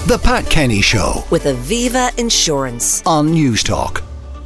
The Pat Kenny Show with Aviva Insurance on Newstalk.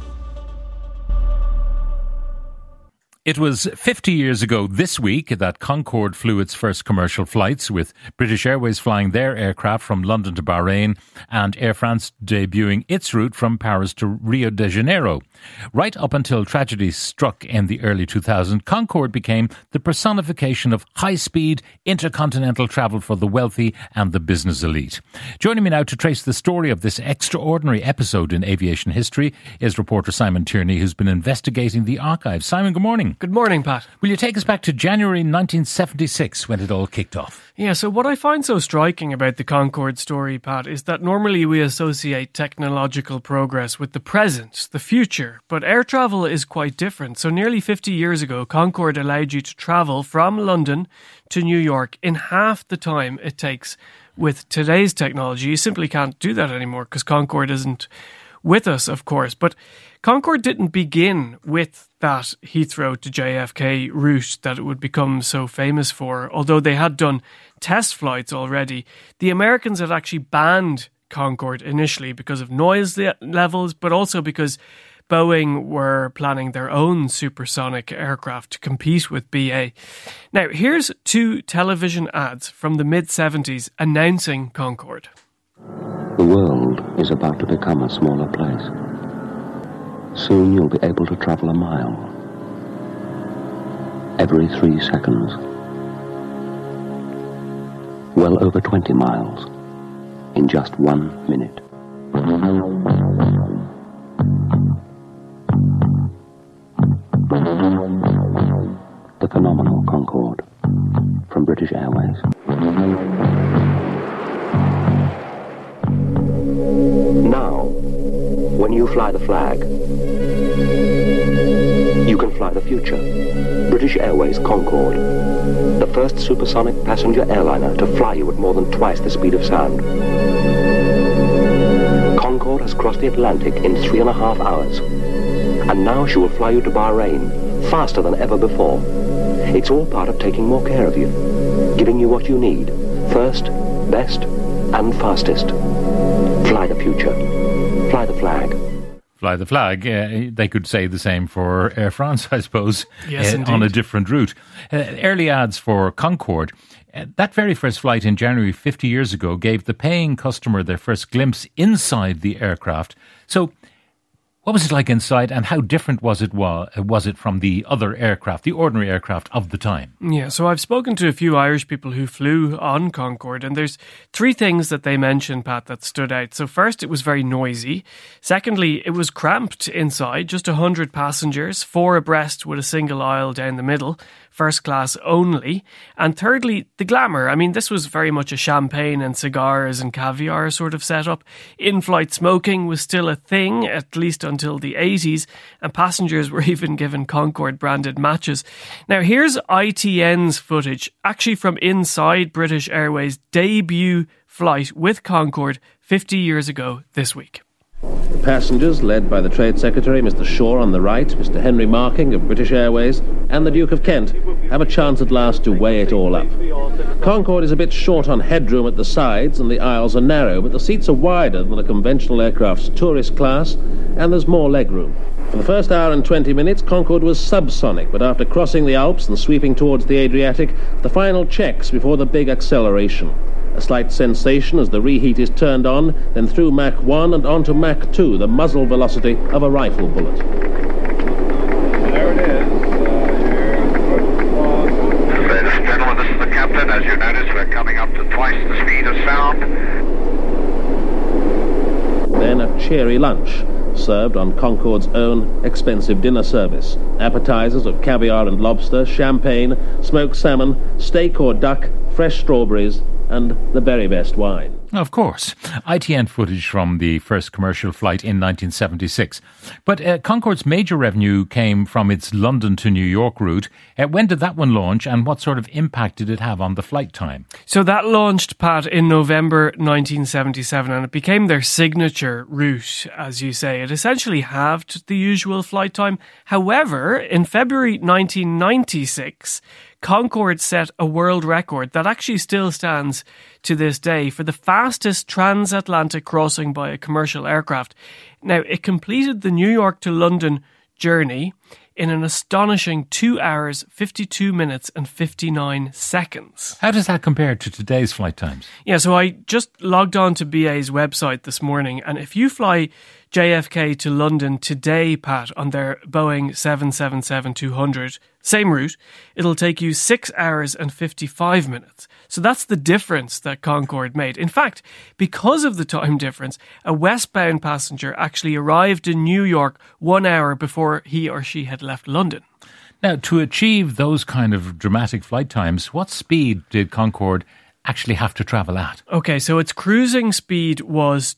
It was 50 years ago this week that Concorde flew its first commercial flights, with British Airways flying their aircraft from London to Bahrain and Air France debuting its route from Paris to Rio de Janeiro. Right up until tragedy struck in the early 2000s, Concorde became the personification of high-speed intercontinental travel for the wealthy and the business elite. Joining me now to trace the story of this extraordinary episode in aviation history is reporter Simon Tierney, who's been investigating the archives. Simon, good morning. Good morning, Pat. Will you take us back to January 1976 when it all kicked off? Yeah, so what I find so striking about the Concorde story, Pat, is that normally we associate technological progress with the present, the future, but air travel is quite different. So nearly 50 years ago, Concorde allowed you to travel from London to New York in half the time it takes with today's technology. You simply can't do that anymore because Concorde isn't with us, of course. But Concorde didn't begin with that Heathrow to JFK route that it would become so famous for. Although they had done test flights already, the Americans had actually banned Concorde initially because of noise levels, but also because Boeing were planning their own supersonic aircraft to compete with BA. Now, here's two television ads from the mid-70s announcing Concorde. The world is about to become a smaller place. Soon you'll be able to travel a mile every 3 seconds. Well over 20 miles in just 1 minute. The phenomenal Concorde from British Airways. Now, when you fly the flag, you can fly the future. British Airways Concorde, the first supersonic passenger airliner to fly you at more than twice the speed of sound. Concorde has crossed the Atlantic in 3.5 hours, and now she will fly you to Bahrain faster than ever before. It's all part of taking more care of you, giving you what you need, first, best, and fastest. Fly the future. Fly the flag. Fly the flag. They could say the same for Air France, I suppose, yes, on a different route. Early ads for Concorde. That very first flight in January 50 years ago gave the paying customer their first glimpse inside the aircraft. So what was it like inside, and how different was it from the other aircraft, the ordinary aircraft of the time? Yeah, so I've spoken to a few Irish people who flew on Concorde, and there's three things that they mentioned, Pat, that stood out. So first, it was very noisy. Secondly, it was cramped inside, just 100 passengers, 4 abreast with a single aisle down the middle, first class only. And thirdly, the glamour. I mean, this was very much a champagne and cigars and caviar sort of setup. In-flight smoking was still a thing, at least until the 80s, and passengers were even given Concorde branded matches. Now, here's ITN's footage, actually from inside British Airways' debut flight with Concorde 50 years ago this week. The passengers, led by the Trade Secretary, Mr. Shaw on the right, Mr. Henry Marking of British Airways, and the Duke of Kent, have a chance at last to weigh it all up. Concorde is a bit short on headroom at the sides, and the aisles are narrow, but the seats are wider than a conventional aircraft's tourist class, and there's more legroom. For the first hour and 20 minutes, Concorde was subsonic, but after crossing the Alps and sweeping towards the Adriatic, the final checks before the big acceleration. A slight sensation as the reheat is turned on, then through Mach 1 and onto Mach 2, the muzzle velocity of a rifle bullet. There it is. Ladies and gentlemen, this is the captain. As you notice, we're coming up to twice the speed of sound. Then a cheery lunch, served on Concorde's own expensive dinner service. Appetizers of caviar and lobster, champagne, smoked salmon, steak or duck, fresh strawberries, and the very best wine. Of course. ITN footage from the first commercial flight in 1976. But Concorde's major revenue came from its London to New York route. When did that one launch, and what sort of impact did it have on the flight time? So that launched, Pat, in November 1977, and it became their signature route, as you say. It essentially halved the usual flight time. However, in February 1996, Concorde set a world record that actually still stands to this day for the fastest transatlantic crossing by a commercial aircraft. Now, it completed the New York to London journey in an astonishing 2 hours, 52 minutes and 59 seconds. How does that compare to today's flight times? Yeah, so I just logged on to BA's website this morning, and if you fly JFK to London today, Pat, on their Boeing 777-200, same route, it'll take you 6 hours and 55 minutes. So that's the difference that Concorde made. In fact, because of the time difference, a westbound passenger actually arrived in New York 1 hour before he or she had left London. Now, to achieve those kind of dramatic flight times, what speed did Concorde actually have to travel at? Okay, so its cruising speed was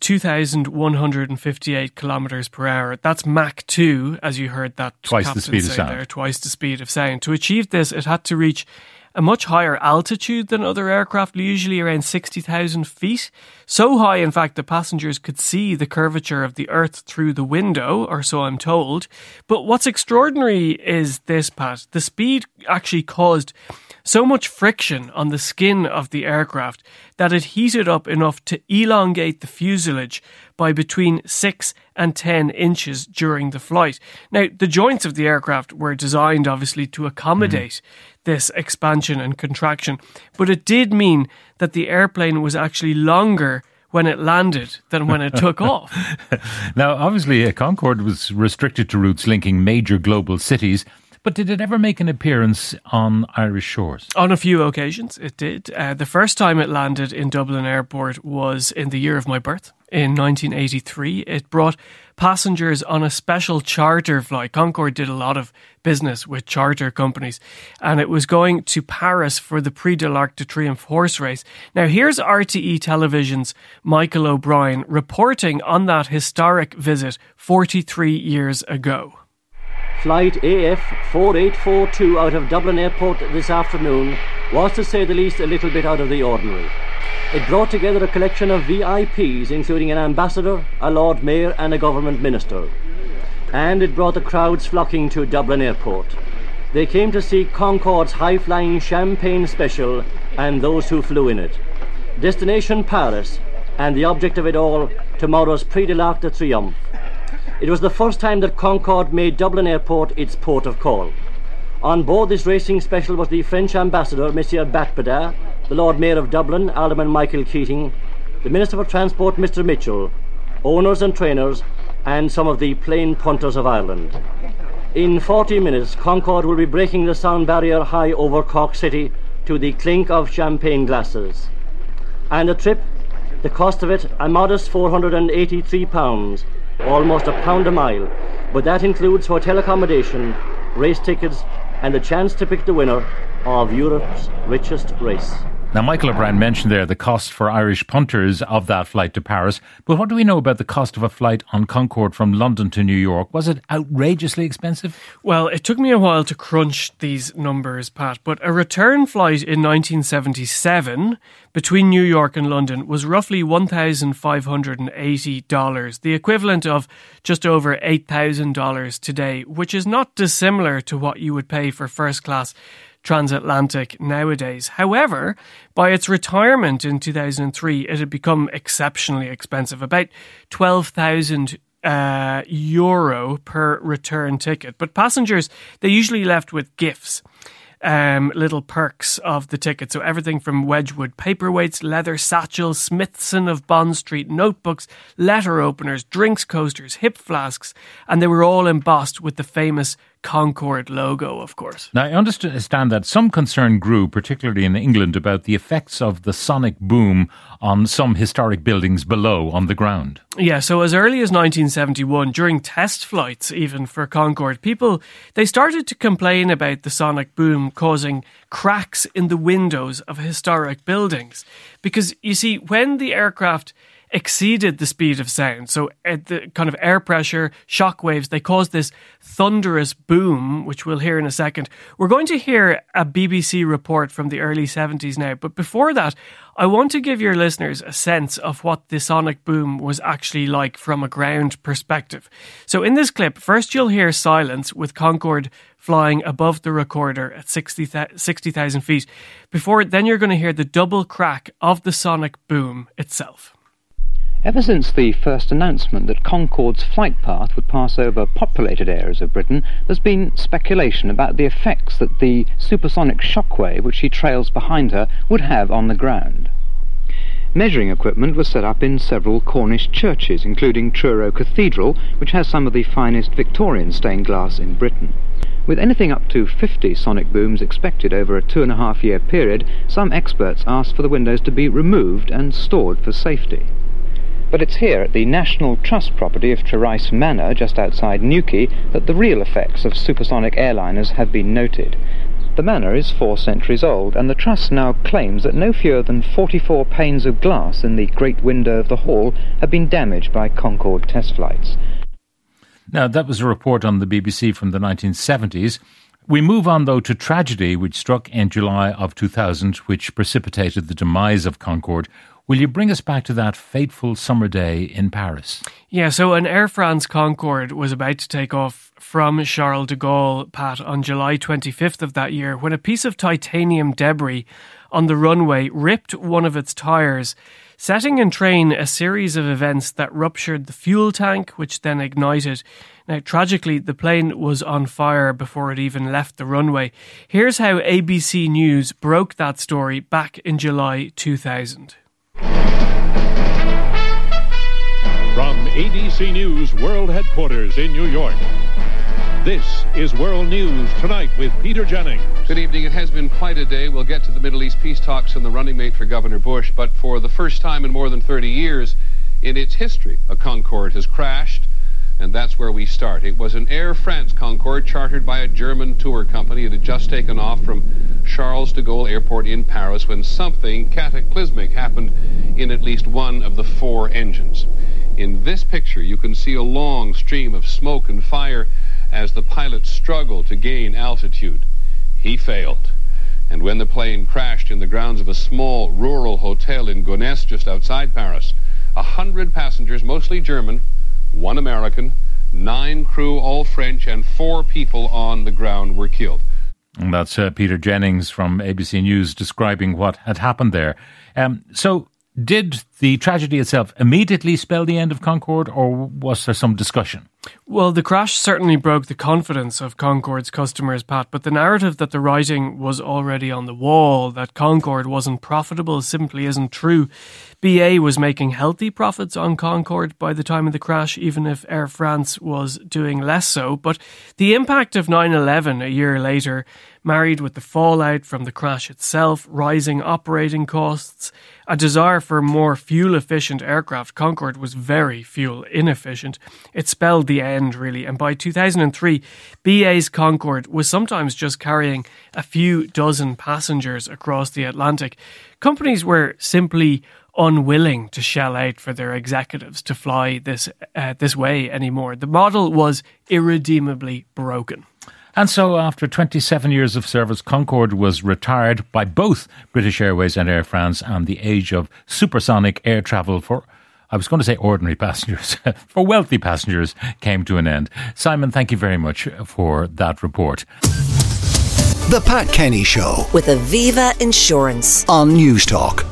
2,158 kilometres per hour. That's Mach 2, as you heard that twice captain the speed say of sound. There, twice the speed of sound. To achieve this, it had to reach a much higher altitude than other aircraft, usually around 60,000 feet. So high, in fact, that passengers could see the curvature of the Earth through the window, or so I'm told. But what's extraordinary is this, Pat. The speed actually caused so much friction on the skin of the aircraft that it heated up enough to elongate the fuselage by between 6 and 10 inches during the flight. Now, the joints of the aircraft were designed, obviously, to accommodate this expansion and contraction, but it did mean that the airplane was actually longer when it landed than when it took off. Now, obviously, Concorde was restricted to routes linking major global cities, but did it ever make an appearance on Irish shores? On a few occasions, it did. The first time it landed in Dublin Airport was in the year of my birth, in 1983. It brought passengers on a special charter flight. Concorde did a lot of business with charter companies, and it was going to Paris for the Prix de l'Arc de Triomphe horse race. Now, here's RTE Television's Michael O'Brien reporting on that historic visit 43 years ago. Flight AF 4842 out of Dublin Airport this afternoon was, to say the least, a little bit out of the ordinary. It brought together a collection of VIPs, including an ambassador, a Lord Mayor and a government minister. And it brought the crowds flocking to Dublin Airport. They came to see Concorde's high-flying champagne special and those who flew in it. Destination Paris, and the object of it all, tomorrow's Prix de l'Arc de Triomphe. It was the first time that Concorde made Dublin Airport its port of call. On board this racing special was the French ambassador, Monsieur Batpeda, the Lord Mayor of Dublin, Alderman Michael Keating, the Minister for Transport, Mr Mitchell, owners and trainers, and some of the plane punters of Ireland. In 40 minutes, Concorde will be breaking the sound barrier high over Cork City to the clink of champagne glasses. And the trip, the cost of it, a modest £483, almost £1 a mile, but that includes hotel accommodation, race tickets, and the chance to pick the winner of Europe's richest race. Now, Michael O'Brien mentioned there the cost for Irish punters of that flight to Paris, but what do we know about the cost of a flight on Concorde from London to New York? Was it outrageously expensive? Well, it took me a while to crunch these numbers, Pat, but a return flight in 1977 between New York and London was roughly $1,580, the equivalent of just over $8,000 today, which is not dissimilar to what you would pay for first class transatlantic nowadays. However, by its retirement in 2003, it had become exceptionally expensive, about €12,000 per return ticket. But passengers, they usually left with gifts, little perks of the ticket. So everything from Wedgwood paperweights, leather satchels, Smithson of Bond Street notebooks, letter openers, drinks coasters, hip flasks, and they were all embossed with the famous Concorde logo, of course. Now, I understand that some concern grew, particularly in England, about the effects of the sonic boom on some historic buildings below on the ground. Yeah, so as early as 1971, during test flights even for Concorde, people, they started to complain about the sonic boom causing cracks in the windows of historic buildings. Because, you see, when the aircraft exceeded the speed of sound. So the kind of air pressure, shock waves, they caused this thunderous boom, which we'll hear in a second. We're going to hear a BBC report from the early 70s now. But before that, I want to give your listeners a sense of what the sonic boom was actually like from a ground perspective. So in this clip, first you'll hear silence with Concorde flying above the recorder at 60,000 feet. Then you're going to hear the double crack of the sonic boom itself. Ever since the first announcement that Concorde's flight path would pass over populated areas of Britain, there's been speculation about the effects that the supersonic shockwave which she trails behind her would have on the ground. Measuring equipment was set up in several Cornish churches, including Truro Cathedral, which has some of the finest Victorian stained glass in Britain. With anything up to 50 sonic booms expected over a 2.5-year period, some experts asked for the windows to be removed and stored for safety. But it's here at the National Trust property of Trerice Manor, just outside Newquay, that the real effects of supersonic airliners have been noted. The manor is 4 centuries old, and the Trust now claims that no fewer than 44 panes of glass in the great window of the hall have been damaged by Concorde test flights. Now, that was a report on the BBC from the 1970s. We move on, though, to tragedy which struck in July of 2000, which precipitated the demise of Concorde. Will you bring us back to that fateful summer day in Paris? Yeah, so an Air France Concorde was about to take off from Charles de Gaulle, Pat, on July 25th of that year, when a piece of titanium debris on the runway ripped one of its tyres, setting in train a series of events that ruptured the fuel tank, which then ignited. Now, tragically, the plane was on fire before it even left the runway. Here's how ABC News broke that story back in July 2000. From ABC News World Headquarters in New York, this is World News Tonight with Peter Jennings. Good evening. It has been quite a day. We'll get to the Middle East peace talks and the running mate for Governor Bush, but for the first time in more than 30 years in its history, a Concorde has crashed, and that's where we start. It was an Air France Concorde chartered by a German tour company. It had just taken off from Charles de Gaulle Airport in Paris when something cataclysmic happened in at least one of the 4 engines. In this picture, you can see a long stream of smoke and fire as the pilot struggled to gain altitude. He failed. And when the plane crashed in the grounds of a small rural hotel in Gonesse, just outside Paris, 100 passengers, mostly German, 1 American, 9 crew, all French, and 4 people on the ground were killed. And that's Peter Jennings from ABC News describing what had happened there. So did the tragedy itself immediately spell the end of Concorde, or was there some discussion? Well, the crash certainly broke the confidence of Concorde's customers, Pat, but the narrative that the writing was already on the wall, that Concorde wasn't profitable, simply isn't true. BA was making healthy profits on Concorde by the time of the crash, even if Air France was doing less so. But the impact of 9/11 a year later, married with the fallout from the crash itself, rising operating costs, a desire for more fuel-efficient aircraft. Concorde was very fuel-inefficient. It spelled the end, really. And by 2003, BA's Concorde was sometimes just carrying a few dozen passengers across the Atlantic. Companies were simply unwilling to shell out for their executives to fly this way anymore. The model was irredeemably broken. And so after 27 years of service, Concorde was retired by both British Airways and Air France, and the age of supersonic air travel for, I was going to say ordinary passengers, for wealthy passengers came to an end. Simon, thank you very much for that report. The Pat Kenny Show with Aviva Insurance on News Talk.